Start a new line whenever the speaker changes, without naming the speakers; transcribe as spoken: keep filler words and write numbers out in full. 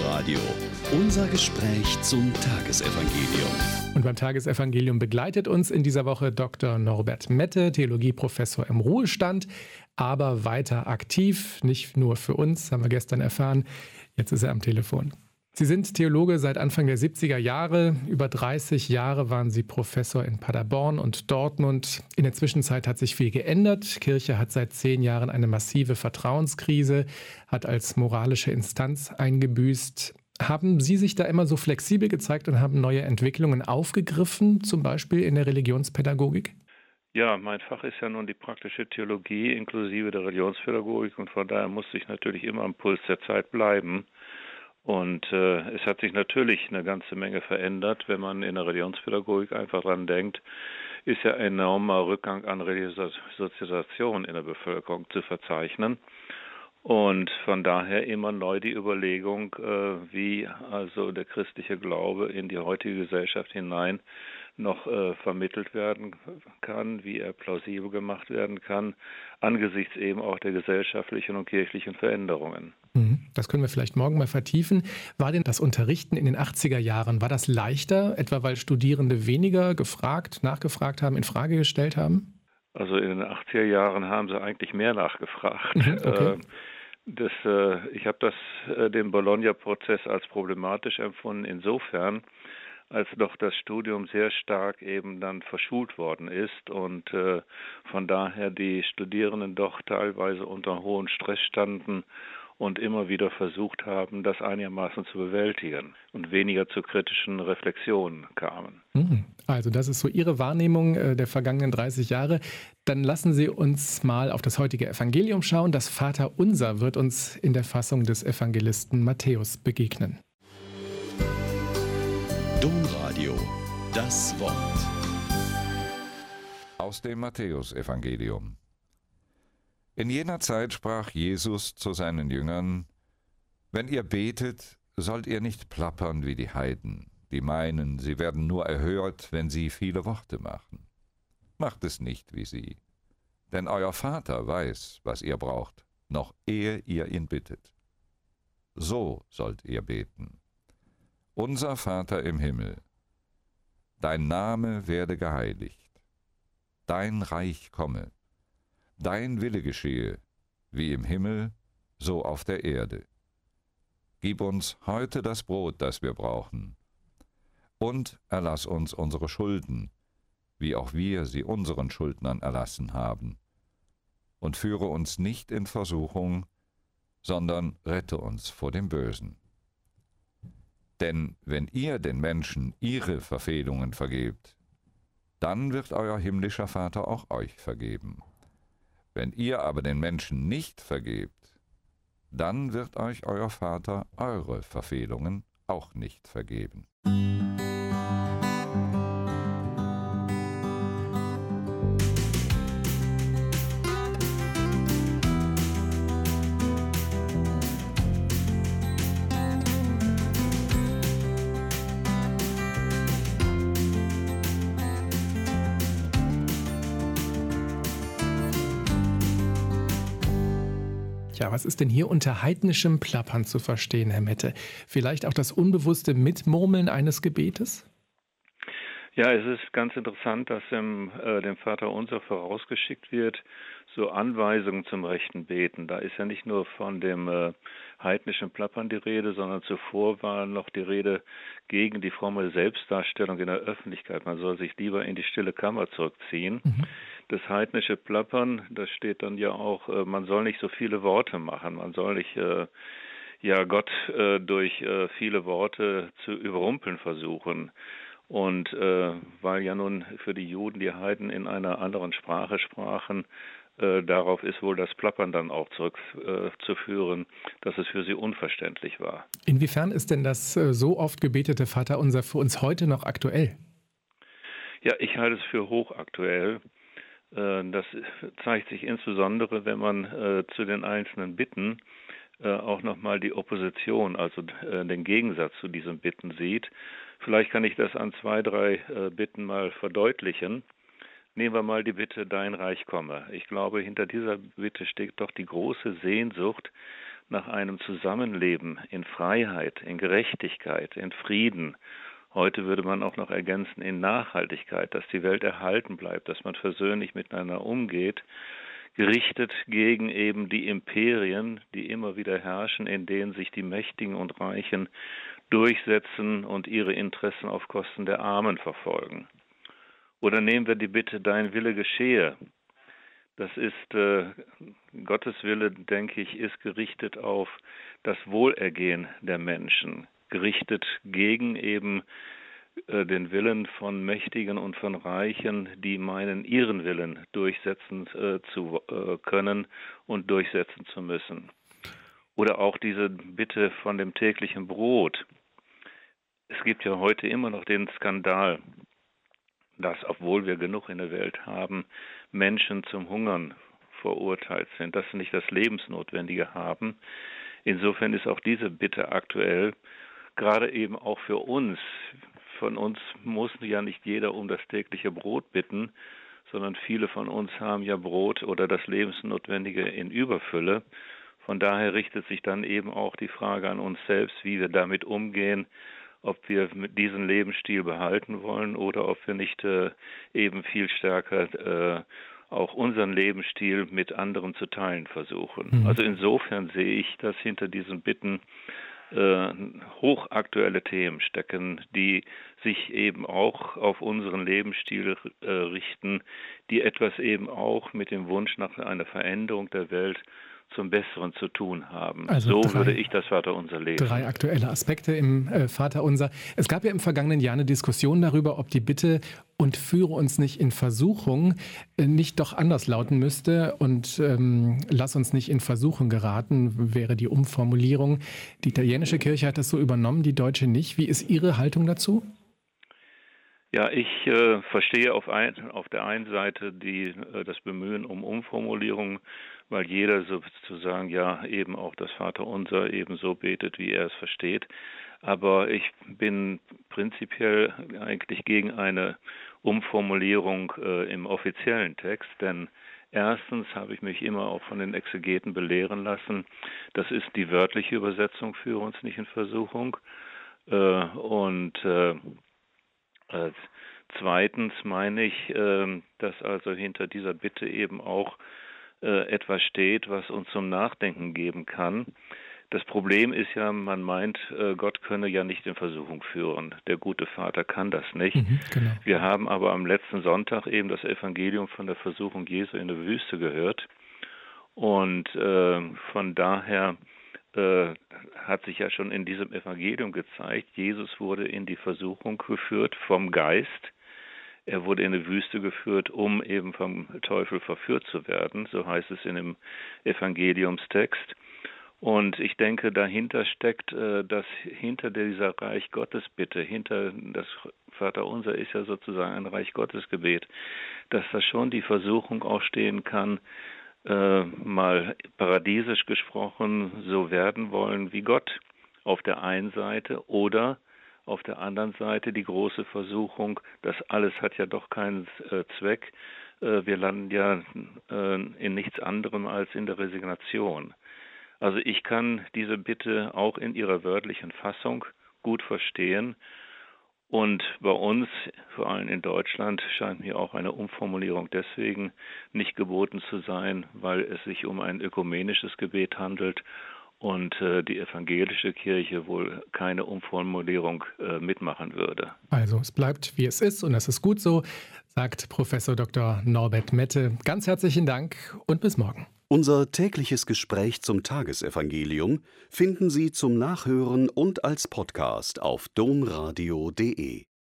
Domradio. Unser Gespräch zum Tagesevangelium.
Und beim Tagesevangelium begleitet uns in dieser Woche Doktor Norbert Mette, Theologieprofessor im Ruhestand, aber weiter aktiv, nicht nur für uns, haben wir gestern erfahren. Jetzt ist er am Telefon. Sie sind Theologe seit Anfang der siebziger Jahre. Über dreißig Jahre waren Sie Professor in Paderborn und Dortmund. In der Zwischenzeit hat sich viel geändert. Kirche hat seit zehn Jahren eine massive Vertrauenskrise, hat als moralische Instanz eingebüßt. Haben Sie sich da immer so flexibel gezeigt und haben neue Entwicklungen aufgegriffen, zum Beispiel in der Religionspädagogik?
Ja, mein Fach ist ja nun die praktische Theologie inklusive der Religionspädagogik und von daher musste ich natürlich immer am Puls der Zeit bleiben. Und äh, es hat sich natürlich eine ganze Menge verändert, wenn man in der Religionspädagogik einfach dran denkt, ist ja ein enormer Rückgang an Sozialisation in der Bevölkerung zu verzeichnen. Und von daher immer neu die Überlegung, äh, wie also der christliche Glaube in die heutige Gesellschaft hinein noch äh, vermittelt werden kann, wie er plausibel gemacht werden kann, angesichts eben auch der gesellschaftlichen und kirchlichen Veränderungen.
Das können wir vielleicht morgen mal vertiefen. War denn das Unterrichten in den achtziger Jahren, war das leichter, etwa weil Studierende weniger gefragt, nachgefragt haben, in Frage gestellt haben?
Also in den achtziger Jahren haben sie eigentlich mehr nachgefragt.
Mhm, okay.
Das, äh, ich habe das äh, den Bologna-Prozess als problematisch empfunden, insofern, als doch das Studium sehr stark eben dann verschult worden ist und äh, von daher die Studierenden doch teilweise unter hohem Stress standen und immer wieder versucht haben, das einigermaßen zu bewältigen und weniger zu kritischen Reflexionen kamen.
Also das ist so Ihre Wahrnehmung äh, der vergangenen dreißig Jahre. Dann lassen Sie uns mal auf das heutige Evangelium schauen. Das Vaterunser wird uns in der Fassung des Evangelisten Matthäus begegnen.
Domradio, das Wort.
Aus dem Matthäusevangelium. In jener Zeit sprach Jesus zu seinen Jüngern: Wenn ihr betet, sollt ihr nicht plappern wie die Heiden, die meinen, sie werden nur erhört, wenn sie viele Worte machen. Macht es nicht wie sie, denn euer Vater weiß, was ihr braucht, noch ehe ihr ihn bittet. So sollt ihr beten: Unser Vater im Himmel, dein Name werde geheiligt, dein Reich komme, dein Wille geschehe, wie im Himmel, so auf der Erde. Gib uns heute das Brot, das wir brauchen, und erlass uns unsere Schulden, wie auch wir sie unseren Schuldnern erlassen haben. Und führe uns nicht in Versuchung, sondern rette uns vor dem Bösen. Denn wenn ihr den Menschen ihre Verfehlungen vergebt, dann wird euer himmlischer Vater auch euch vergeben. Wenn ihr aber den Menschen nicht vergebt, dann wird euch euer Vater eure Verfehlungen auch nicht vergeben.
Ja, was ist denn hier unter heidnischem Plappern zu verstehen, Herr Mette? Vielleicht auch das unbewusste Mitmurmeln eines Gebetes?
Ja, es ist ganz interessant, dass im, äh, dem Vaterunser vorausgeschickt wird, so Anweisungen zum rechten Beten. Da ist ja nicht nur von dem äh, heidnischen Plappern die Rede, sondern zuvor war noch die Rede gegen die fromme Selbstdarstellung in der Öffentlichkeit. Man soll sich lieber in die stille Kammer zurückziehen. Mhm. Das heidnische Plappern, das steht dann ja auch, äh, man soll nicht so viele Worte machen, man soll nicht äh, ja Gott äh, durch äh, viele Worte zu überrumpeln versuchen. Und äh, weil ja nun für die Juden die Heiden in einer anderen Sprache sprachen, äh, darauf ist wohl das Plappern dann auch zurückzuführen, äh, dass es für sie unverständlich war.
Inwiefern ist denn das äh, so oft gebetete Vaterunser für uns heute noch aktuell?
Ja, ich halte es für hochaktuell. Das zeigt sich insbesondere, wenn man äh, zu den einzelnen Bitten äh, auch nochmal die Opposition, also äh, den Gegensatz zu diesen Bitten sieht. Vielleicht kann ich das an zwei, drei äh, Bitten mal verdeutlichen. Nehmen wir mal die Bitte, dein Reich komme. Ich glaube, hinter dieser Bitte steht doch die große Sehnsucht nach einem Zusammenleben in Freiheit, in Gerechtigkeit, in Frieden. Heute würde man auch noch ergänzen in Nachhaltigkeit, dass die Welt erhalten bleibt, dass man versöhnlich miteinander umgeht, gerichtet gegen eben die Imperien, die immer wieder herrschen, in denen sich die Mächtigen und Reichen durchsetzen und ihre Interessen auf Kosten der Armen verfolgen. Oder nehmen wir die Bitte, dein Wille geschehe. Das ist, äh, Gottes Wille, denke ich, ist gerichtet auf das Wohlergehen der Menschen, gerichtet gegen eben äh, den Willen von Mächtigen und von Reichen, die meinen, ihren Willen durchsetzen äh, zu äh, können und durchsetzen zu müssen. Oder auch diese Bitte von dem täglichen Brot. Es gibt ja heute immer noch den Skandal, dass, obwohl wir genug in der Welt haben, Menschen zum Hungern verurteilt sind, dass sie nicht das Lebensnotwendige haben. Insofern ist auch diese Bitte aktuell, gerade eben auch für uns. Von uns muss ja nicht jeder um das tägliche Brot bitten, sondern viele von uns haben ja Brot oder das Lebensnotwendige in Überfülle. Von daher richtet sich dann eben auch die Frage an uns selbst, wie wir damit umgehen, ob wir mit diesem Lebensstil behalten wollen oder ob wir nicht äh, eben viel stärker äh, auch unseren Lebensstil mit anderen zu teilen versuchen. Mhm. Also insofern sehe ich, dass hinter diesen Bitten äh, hochaktuelle Themen stecken, die sich eben auch auf unseren Lebensstil äh, richten, die etwas eben auch mit dem Wunsch nach einer Veränderung der Welt zum Besseren zu tun haben.
Also
so
drei,
würde ich das Vaterunser lesen.
Drei aktuelle Aspekte im äh, Vaterunser. Es gab ja im vergangenen Jahr eine Diskussion darüber, ob die Bitte und führe uns nicht in Versuchung äh, nicht doch anders lauten müsste und ähm, lass uns nicht in Versuchung geraten, wäre die Umformulierung. Die italienische Kirche hat das so übernommen, die deutsche nicht. Wie ist Ihre Haltung dazu?
Ja, ich äh, verstehe auf, ein, auf der einen Seite die, äh, das Bemühen um Umformulierung, weil jeder sozusagen ja eben auch das Vaterunser eben so betet, wie er es versteht. Aber ich bin prinzipiell eigentlich gegen eine Umformulierung äh, im offiziellen Text, denn erstens habe ich mich immer auch von den Exegeten belehren lassen, das ist die wörtliche Übersetzung, führe uns nicht in Versuchung. Äh, und äh, äh, zweitens meine ich, äh, dass also hinter dieser Bitte eben auch äh, etwas steht, was uns zum Nachdenken geben kann. Das Problem ist ja, man meint, äh, Gott könne ja nicht in Versuchung führen. Der gute Vater kann das nicht.
Mhm, genau. Wir
haben aber am letzten Sonntag eben das Evangelium von der Versuchung Jesu in der Wüste gehört. Und äh, von daher äh, hat sich ja schon in diesem Evangelium gezeigt, Jesus wurde in die Versuchung geführt vom Geist. Er wurde in die Wüste geführt, um eben vom Teufel verführt zu werden, so heißt es in dem Evangeliumstext. Und ich denke, dahinter steckt, dass hinter dieser Reich Gottes Bitte, hinter das Vaterunser ist ja sozusagen ein Reich Gottes Gebet, dass da schon die Versuchung auch stehen kann, äh, mal paradiesisch gesprochen, so werden wollen wie Gott auf der einen Seite oder auf der anderen Seite die große Versuchung, das alles hat ja doch keinen äh, Zweck. Äh, wir landen ja äh, in nichts anderem als in der Resignation. Also ich kann diese Bitte auch in ihrer wörtlichen Fassung gut verstehen. Und bei uns, vor allem in Deutschland, scheint mir auch eine Umformulierung deswegen nicht geboten zu sein, weil es sich um ein ökumenisches Gebet handelt und äh, die evangelische Kirche wohl keine Umformulierung äh, mitmachen würde.
Also es bleibt, wie es ist und es ist gut so, sagt Professor Doktor Norbert Mette. Ganz herzlichen Dank und bis morgen.
Unser tägliches Gespräch zum Tagesevangelium finden Sie zum Nachhören und als Podcast auf domradio punkt de.